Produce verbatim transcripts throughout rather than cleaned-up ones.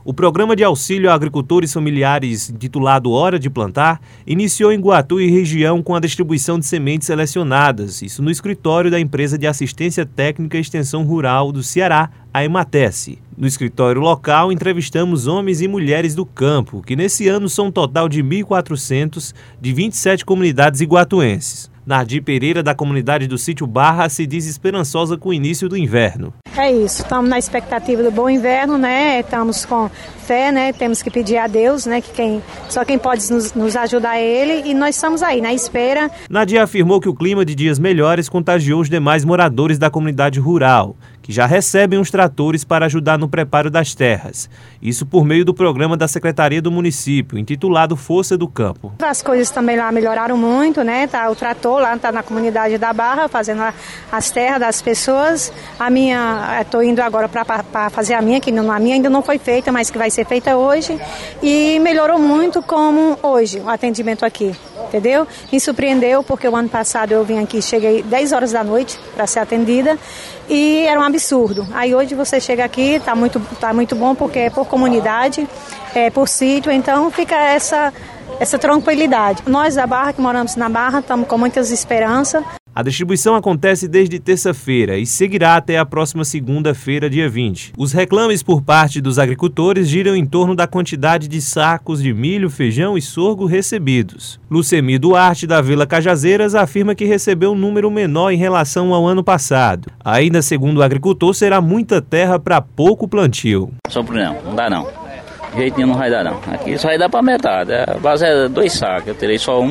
O programa de auxílio a agricultores familiares, intitulado Hora de Plantar, iniciou em Iguatu e região com a distribuição de sementes selecionadas, isso no escritório da Empresa de Assistência Técnica e Extensão Rural do Ceará, a EMATESE. No escritório local, entrevistamos homens e mulheres do campo, que nesse ano são um total de mil e quatrocentos de vinte e sete comunidades iguatuenses. Nardi Pereira, da comunidade do Sítio Barra, se diz esperançosa com o início do inverno. É isso, estamos na expectativa do bom inverno, né? Estamos com fé, né? Temos que pedir a Deus, né? Que quem, só quem pode nos, nos ajudar é Ele, e nós estamos aí, na espera. Nadia afirmou que o clima de dias melhores contagiou os demais moradores da comunidade rural, que já recebem os tratores para ajudar no preparo das terras. Isso por meio do programa da Secretaria do Município, intitulado Força do Campo. As coisas também lá melhoraram muito, né? Tá, o trator lá está na comunidade da Barra, fazendo a, as terras das pessoas. A minha, estou indo agora para fazer a minha, que não, a minha ainda não foi feita, mas que vai ser feita hoje. E melhorou muito como hoje o atendimento aqui, entendeu? Me surpreendeu porque o ano passado eu vim aqui, cheguei dez horas da noite para ser atendida e era um absurdo. Aí hoje você chega aqui, está muito, tá muito bom porque é por comunidade, é por sítio, então fica essa, essa tranquilidade. Nós da Barra, que moramos na Barra, estamos com muitas esperanças. A distribuição acontece desde terça-feira e seguirá até a próxima segunda-feira, dia vinte. Os reclames por parte dos agricultores giram em torno da quantidade de sacos de milho, feijão e sorgo recebidos. Lucemi Duarte, da Vila Cajazeiras, afirma que recebeu um número menor em relação ao ano passado. Ainda segundo o agricultor, será muita terra para pouco plantio. Sobre não, não dá não. De jeito nenhum não vai dar não. Aqui só vai dar para metade. A base é dois sacos, eu terei só um.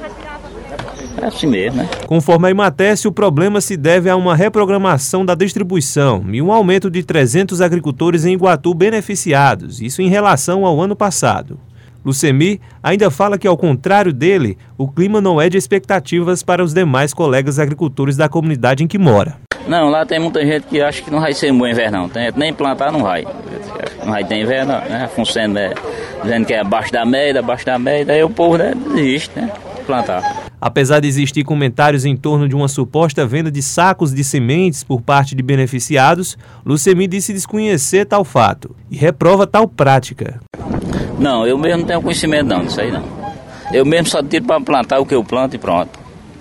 É assim mesmo, né? Conforme a EMATESE, o problema se deve a uma reprogramação da distribuição e um aumento de trezentos agricultores em Iguatu beneficiados, isso em relação ao ano passado. Lucemi ainda fala que, ao contrário dele, o clima não é de expectativas para os demais colegas agricultores da comunidade em que mora. Não, lá tem muita gente que acha que não vai ser um bom inverno, não. Tem, nem plantar não vai. Não vai ter inverno, né? Funcionando, né? Dizendo que é abaixo da média, abaixo da média, aí o povo, né, desiste, né, de plantar. Apesar de existir comentários em torno de uma suposta venda de sacos de sementes por parte de beneficiados, Lucemi disse desconhecer tal fato e reprova tal prática. Não, eu mesmo não tenho conhecimento não disso aí não. Eu mesmo só tiro para plantar o que eu planto e pronto.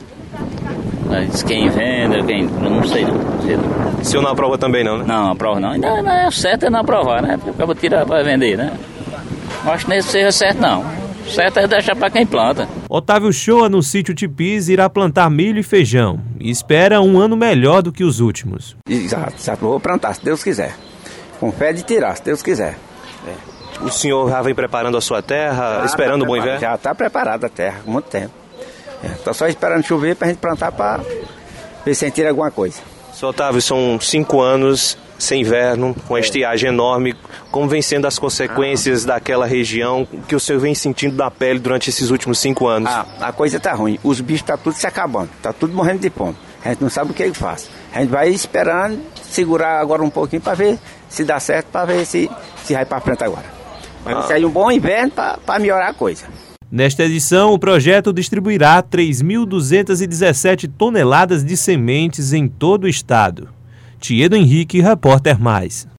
Mas quem vende, quem... não sei não. Não sei não. O senhor não aprova também não, né? Não, aprova não. Ainda não é certo é não aprovar, né? Porque acaba tirar para vender, né? Não acho que nem seja certo não. Certo é deixar para quem planta. Otávio Shoa, no sítio Tipis, irá plantar milho e feijão e espera um ano melhor do que os últimos. Exato, exato. Vou plantar, se Deus quiser. Com fé de tirar, se Deus quiser. É. O senhor já vem preparando a sua terra, já esperando tá o bom inverno? Já está preparada a terra, há muito tempo. Estou é. só esperando chover para a gente plantar para ver se a gente tira alguma coisa. Senhor Otávio, são cinco anos sem inverno, com a estiagem enorme. Como vem sendo as consequências ah. daquela região que o senhor vem sentindo na pele durante esses últimos cinco anos? Ah, a coisa está ruim. Os bichos estão tá tudo se acabando. Está tudo morrendo de fome. A gente não sabe o que ele faz. A gente vai esperando, segurar agora um pouquinho para ver se dá certo, para ver se, se vai para frente agora. Vai ah. sair um bom inverno para melhorar a coisa. Nesta edição, o projeto distribuirá três mil duzentas e dezessete toneladas de sementes em todo o estado. Tiedo Henrique, Repórter Mais.